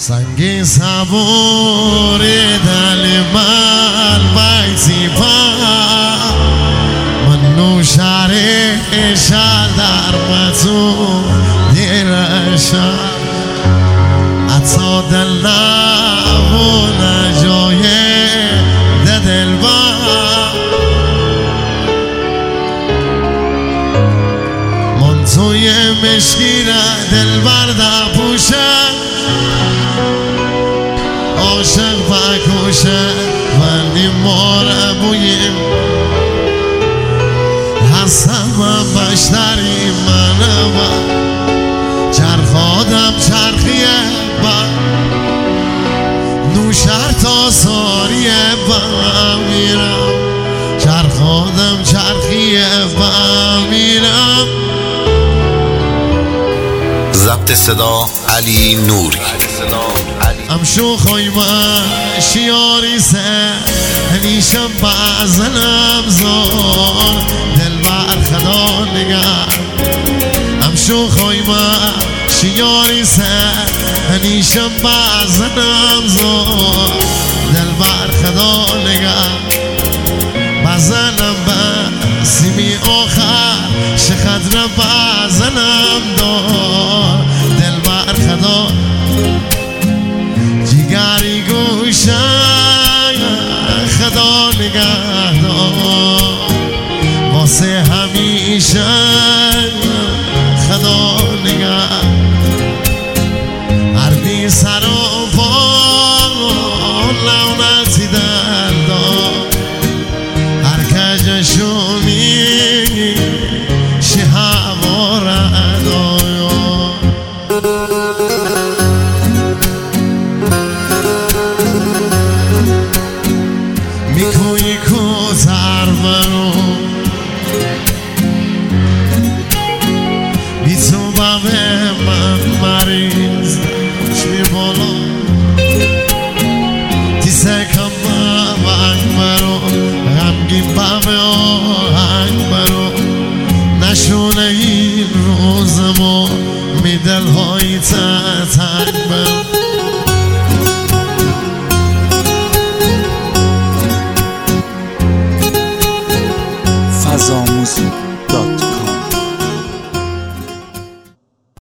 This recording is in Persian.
سنگی صبور دل من بیتی پا من نوشاره شر در متو دیرشم حتی دل نبونه جای دل با من توی مشکیره دل برده پوشه عاشق بکوشه ولی ماره بویم هستم بشتری منم چرخادم چرخیه با نوشر تا ساریه با میرم چرخادم چرخیه با میرم. ضبط صدا علی نوری. امشو خیمه شیاری سه هنیشم بعضنم زار دل بر خدا نگر امشو خیمه شیاری سه هنیشم بعضنم زار دل بر خدا نگر بعضنم بسیمی آخر شخدر بعضنم دار دل بر خدا جیگری گوشه خدا نگهدار واسه همیشه خدا نگه هر بی سر